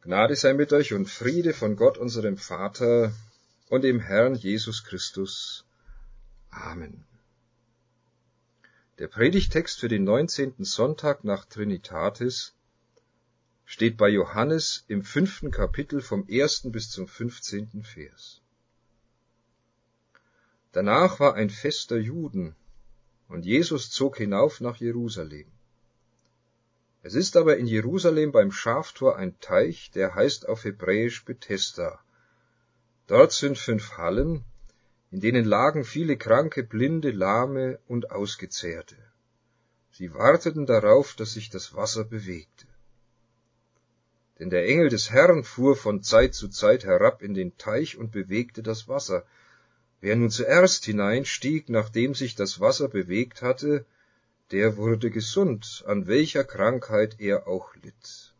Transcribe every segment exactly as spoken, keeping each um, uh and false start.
Gnade sei mit euch und Friede von Gott, unserem Vater und dem Herrn Jesus Christus. Amen. Der Predigtext für den neunzehnten Sonntag nach Trinitatis steht bei Johannes im fünften Kapitel vom ersten bis zum fünfzehnten Vers. Danach war ein Fest der Juden, und Jesus zog hinauf nach Jerusalem. Es ist aber in Jerusalem beim Schaftor ein Teich, der heißt auf Hebräisch Bethesda. Dort sind fünf Hallen, in denen lagen viele Kranke, Blinde, Lahme und Ausgezehrte. Sie warteten darauf, dass sich das Wasser bewegte. Denn der Engel des Herrn fuhr von Zeit zu Zeit herab in den Teich und bewegte das Wasser. Wer nun zuerst hineinstieg, nachdem sich das Wasser bewegt hatte, der wurde gesund, an welcher Krankheit er auch litt.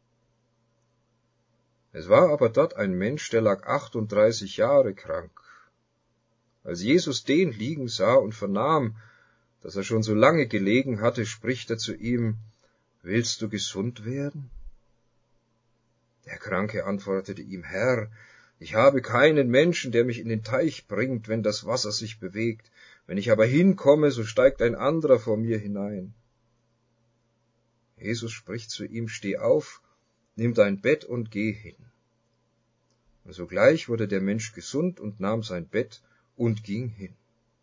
Es war aber dort ein Mensch, der lag achtunddreißig Jahre krank. Als Jesus den liegen sah und vernahm, dass er schon so lange gelegen hatte, spricht er zu ihm: Willst du gesund werden? Der Kranke antwortete ihm: Herr, ich habe keinen Menschen, der mich in den Teich bringt, wenn das Wasser sich bewegt. Wenn ich aber hinkomme, so steigt ein anderer vor mir hinein. Jesus spricht zu ihm: Steh auf, nimm dein Bett und geh hin. Und sogleich wurde der Mensch gesund und nahm sein Bett und ging hin.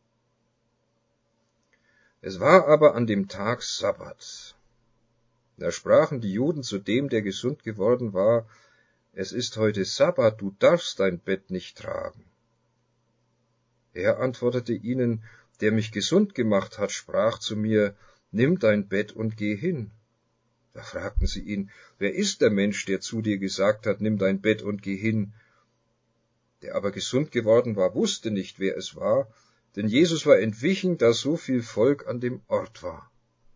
Es war aber an dem Tag Sabbat. Da sprachen die Juden zu dem, der gesund geworden war: Es ist heute Sabbat, du darfst dein Bett nicht tragen. Er antwortete ihnen: Der mich gesund gemacht hat, sprach zu mir: Nimm dein Bett und geh hin. Da fragten sie ihn: Wer ist der Mensch, der zu dir gesagt hat: Nimm dein Bett und geh hin? Der aber gesund geworden war, wusste nicht, wer es war, denn Jesus war entwichen, da so viel Volk an dem Ort war.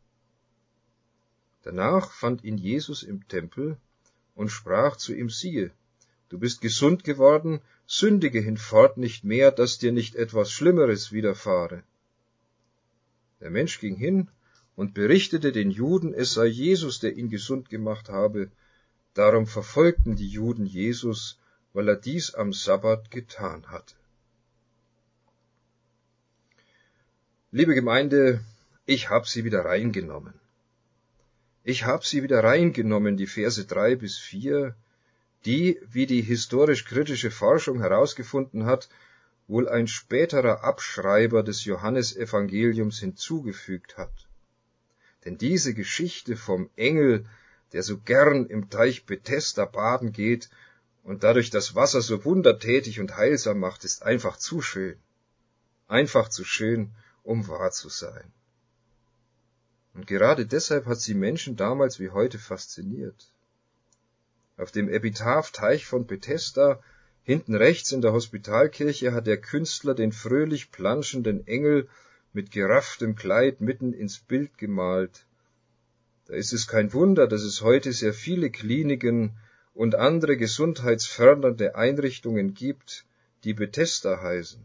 Danach fand ihn Jesus im Tempel und sprach zu ihm: Siehe, du bist gesund geworden, sündige hinfort nicht mehr, dass dir nicht etwas Schlimmeres widerfahre. Der Mensch ging hin und berichtete den Juden, es sei Jesus, der ihn gesund gemacht habe. Darum verfolgten die Juden Jesus, weil er dies am Sabbat getan hatte. Liebe Gemeinde, ich habe sie wieder reingenommen. Ich habe sie wieder reingenommen, die Verse drei bis vier, die, wie die historisch-kritische Forschung herausgefunden hat, wohl ein späterer Abschreiber des Johannesevangeliums hinzugefügt hat. Denn diese Geschichte vom Engel, der so gern im Teich Bethesda baden geht und dadurch das Wasser so wundertätig und heilsam macht, ist einfach zu schön. Einfach zu schön, um wahr zu sein. Und gerade deshalb hat sie Menschen damals wie heute fasziniert. Auf dem Epitaph-Teich von Bethesda, hinten rechts in der Hospitalkirche, hat der Künstler den fröhlich planschenden Engel mit gerafftem Kleid mitten ins Bild gemalt. Da ist es kein Wunder, dass es heute sehr viele Kliniken und andere gesundheitsfördernde Einrichtungen gibt, die Bethesda heißen.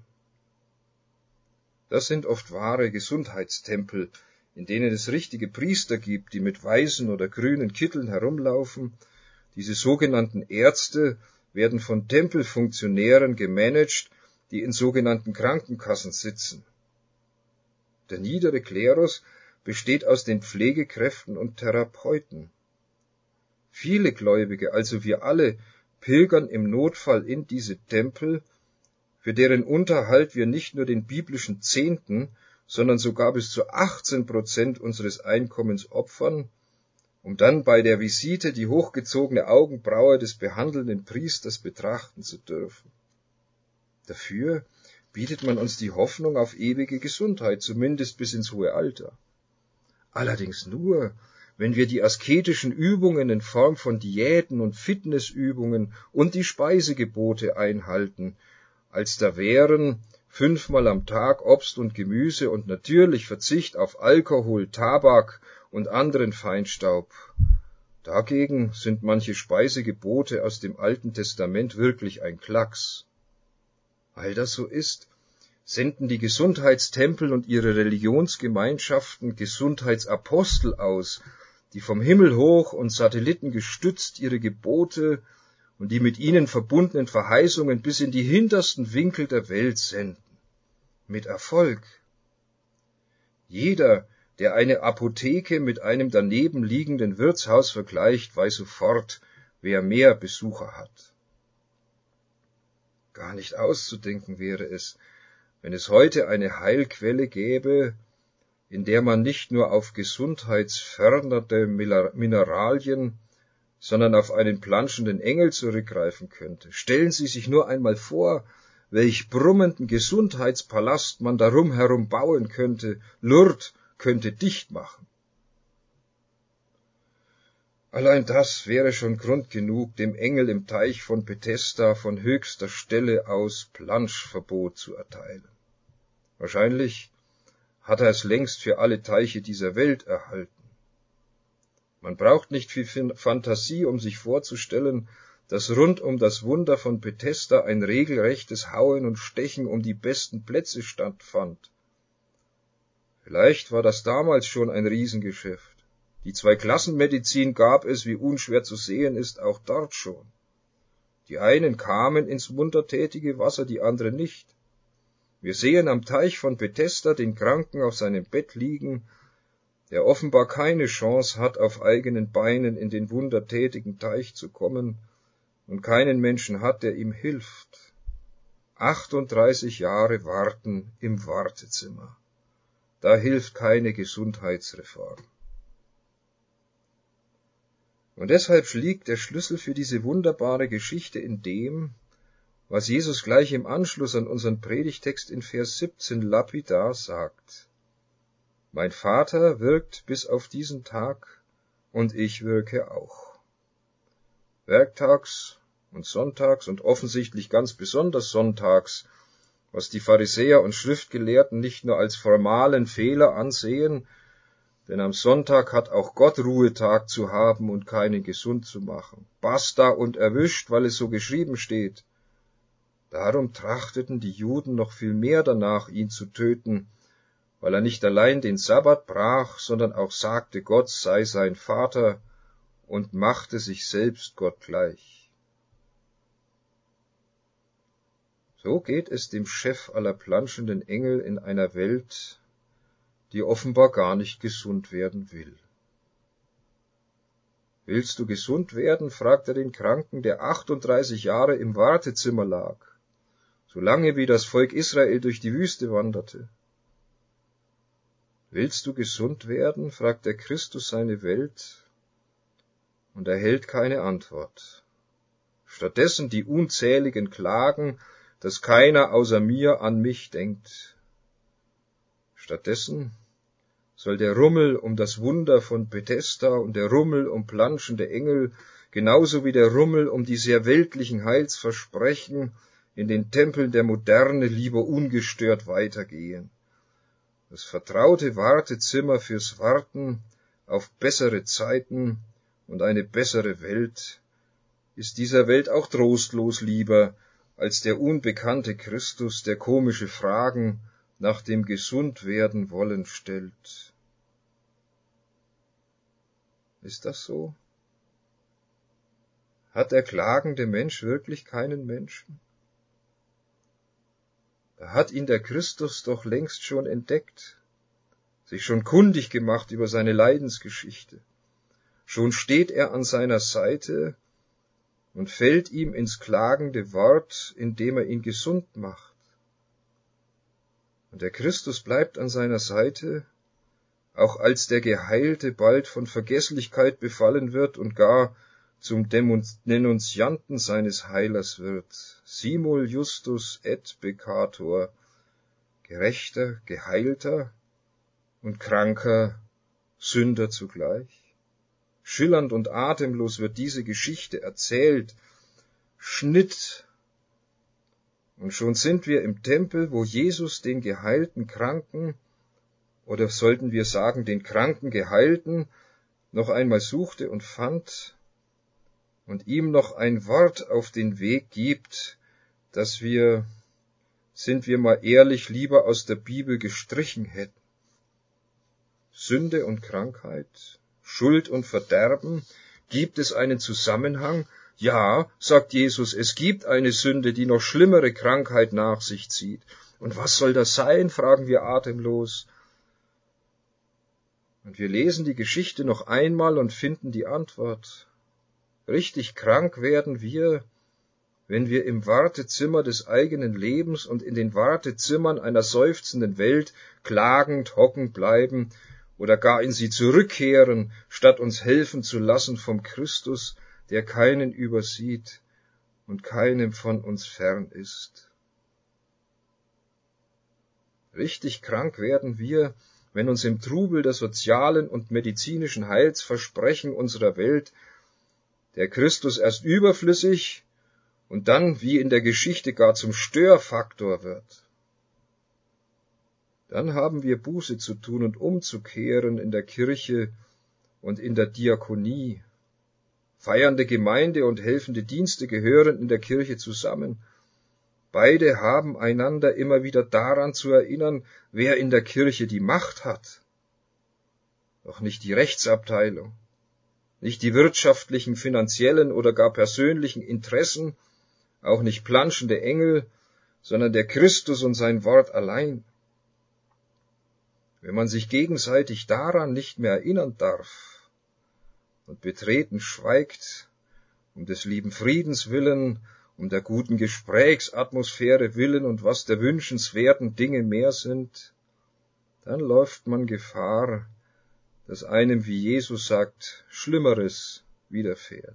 Das sind oft wahre Gesundheitstempel, in denen es richtige Priester gibt, die mit weißen oder grünen Kitteln herumlaufen. Diese sogenannten Ärzte werden von Tempelfunktionären gemanagt, die in sogenannten Krankenkassen sitzen. Der niedere Klerus besteht aus den Pflegekräften und Therapeuten. Viele Gläubige, also wir alle, pilgern im Notfall in diese Tempel, für deren Unterhalt wir nicht nur den biblischen Zehnten, sondern sogar bis zu achtzehn Prozent unseres Einkommens opfern, um dann bei der Visite die hochgezogene Augenbraue des behandelnden Priesters betrachten zu dürfen. Dafür bietet man uns die Hoffnung auf ewige Gesundheit, zumindest bis ins hohe Alter. Allerdings nur, wenn wir die asketischen Übungen in Form von Diäten und Fitnessübungen und die Speisegebote einhalten, als da wären fünfmal am Tag Obst und Gemüse und natürlich Verzicht auf Alkohol, Tabak und anderen Feinstaub. Dagegen sind manche Speisegebote aus dem Alten Testament wirklich ein Klacks. Weil das so ist, senden die Gesundheitstempel und ihre Religionsgemeinschaften Gesundheitsapostel aus, die vom Himmel hoch und Satelliten gestützt ihre Gebote und die mit ihnen verbundenen Verheißungen bis in die hintersten Winkel der Welt senden. Mit Erfolg. Jeder, der eine Apotheke mit einem daneben liegenden Wirtshaus vergleicht, weiß sofort, wer mehr Besucher hat. Gar nicht auszudenken wäre es, wenn es heute eine Heilquelle gäbe, in der man nicht nur auf gesundheitsfördernde Mineralien, sondern auf einen planschenden Engel zurückgreifen könnte. Stellen Sie sich nur einmal vor, welch brummenden Gesundheitspalast man darum herum bauen könnte. Lourdes könnte dicht machen. Allein das wäre schon Grund genug, dem Engel im Teich von Bethesda von höchster Stelle aus Planschverbot zu erteilen. Wahrscheinlich hat er es längst für alle Teiche dieser Welt erhalten. Man braucht nicht viel Fantasie, um sich vorzustellen, dass rund um das Wunder von Bethesda ein regelrechtes Hauen und Stechen um die besten Plätze stattfand. Vielleicht war das damals schon ein Riesengeschäft. Die Zweiklassenmedizin gab es, wie unschwer zu sehen ist, auch dort schon. Die einen kamen ins wundertätige Wasser, die anderen nicht. Wir sehen am Teich von Bethesda den Kranken auf seinem Bett liegen, der offenbar keine Chance hat, auf eigenen Beinen in den wundertätigen Teich zu kommen und keinen Menschen hat, der ihm hilft. achtunddreißig Jahre warten im Wartezimmer. Da hilft keine Gesundheitsreform. Und deshalb liegt der Schlüssel für diese wunderbare Geschichte in dem, was Jesus gleich im Anschluss an unseren Predigtext in Vers siebzehn lapidar sagt. Mein Vater wirkt bis auf diesen Tag, und ich wirke auch. Werktags und sonntags und offensichtlich ganz besonders sonntags, was die Pharisäer und Schriftgelehrten nicht nur als formalen Fehler ansehen, denn am Sonntag hat auch Gott Ruhetag zu haben und keinen gesund zu machen. Basta und erwischt, weil es so geschrieben steht. Darum trachteten die Juden noch viel mehr danach, ihn zu töten, weil er nicht allein den Sabbat brach, sondern auch sagte, Gott sei sein Vater und machte sich selbst Gott gleich. So geht es dem Chef aller planschenden Engel in einer Welt, die offenbar gar nicht gesund werden will. Willst du gesund werden? Fragt er den Kranken, der achtunddreißig Jahre im Wartezimmer lag, so lange wie das Volk Israel durch die Wüste wanderte. Willst du gesund werden? Fragt der Christus seine Welt und erhält keine Antwort. Stattdessen die unzähligen Klagen, dass keiner außer mir an mich denkt. Stattdessen soll der Rummel um das Wunder von Bethesda und der Rummel um planschende Engel, genauso wie der Rummel um die sehr weltlichen Heilsversprechen in den Tempeln der Moderne lieber ungestört weitergehen. Das vertraute Wartezimmer fürs Warten auf bessere Zeiten und eine bessere Welt ist dieser Welt auch trostlos lieber als der unbekannte Christus, der komische Fragen nach dem Gesundwerden wollen stellt. Ist das so? Hat der klagende Mensch wirklich keinen Menschen? Da hat ihn der Christus doch längst schon entdeckt, sich schon kundig gemacht über seine Leidensgeschichte. Schon steht er an seiner Seite und fällt ihm ins klagende Wort, indem er ihn gesund macht. Und der Christus bleibt an seiner Seite, auch als der Geheilte bald von Vergesslichkeit befallen wird und gar zum Denunzianten seines Heilers wird. Simul justus et peccator, Gerechter, Geheilter und kranker Sünder zugleich. Schillernd und atemlos wird diese Geschichte erzählt. Schnitt. Und schon sind wir im Tempel, wo Jesus den geheilten Kranken, oder sollten wir sagen, den kranken Geheilten, noch einmal suchte und fand und ihm noch ein Wort auf den Weg gibt, das wir, sind wir mal ehrlich, lieber aus der Bibel gestrichen hätten. Sünde und Krankheit, Schuld und Verderben, gibt es einen Zusammenhang? Ja, sagt Jesus, es gibt eine Sünde, die noch schlimmere Krankheit nach sich zieht. Und was soll das sein, fragen wir atemlos. Und wir lesen die Geschichte noch einmal und finden die Antwort. Richtig krank werden wir, wenn wir im Wartezimmer des eigenen Lebens und in den Wartezimmern einer seufzenden Welt klagend hocken bleiben oder gar in sie zurückkehren, statt uns helfen zu lassen vom Christus, der keinen übersieht und keinem von uns fern ist. Richtig krank werden wir, wenn uns im Trubel der sozialen und medizinischen Heilsversprechen unserer Welt der Christus erst überflüssig und dann, wie in der Geschichte, gar zum Störfaktor wird. Dann haben wir Buße zu tun und umzukehren in der Kirche und in der Diakonie. Feiernde Gemeinde und helfende Dienste gehören in der Kirche zusammen. Beide haben einander immer wieder daran zu erinnern, wer in der Kirche die Macht hat. Doch nicht die Rechtsabteilung, nicht die wirtschaftlichen, finanziellen oder gar persönlichen Interessen, auch nicht planschende Engel, sondern der Christus und sein Wort allein. Wenn man sich gegenseitig daran nicht mehr erinnern darf und betreten schweigt, um des lieben Friedens willen, um der guten Gesprächsatmosphäre willen und was der wünschenswerten Dinge mehr sind, dann läuft man Gefahr, dass einem, wie Jesus sagt, Schlimmeres widerfährt.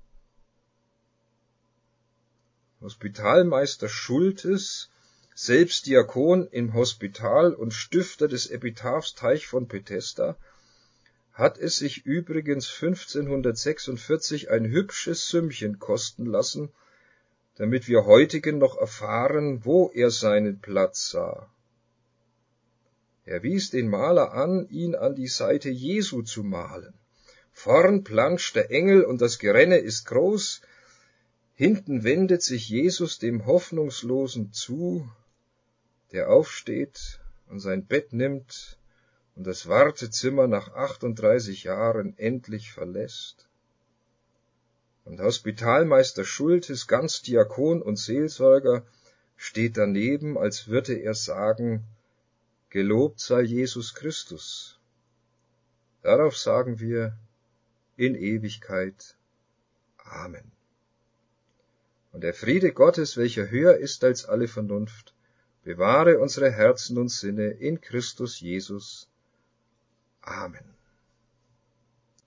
Hospitalmeister Schultes, selbst Diakon im Hospital und Stifter des Epitaphs Teich von Bethesda, hat es sich übrigens fünfzehnhundertsechsundvierzig ein hübsches Sümmchen kosten lassen, damit wir heutigen noch erfahren, wo er seinen Platz sah. Er wies den Maler an, ihn an die Seite Jesu zu malen. Vorn planscht der Engel und das Gerenne ist groß, hinten wendet sich Jesus dem Hoffnungslosen zu, der aufsteht und sein Bett nimmt und das Wartezimmer nach achtunddreißig Jahren endlich verlässt. Und Hospitalmeister Schultes, ganz Diakon und Seelsorger, steht daneben, als würde er sagen, gelobt sei Jesus Christus. Darauf sagen wir in Ewigkeit Amen. Und der Friede Gottes, welcher höher ist als alle Vernunft, bewahre unsere Herzen und Sinne in Christus Jesus. Amen.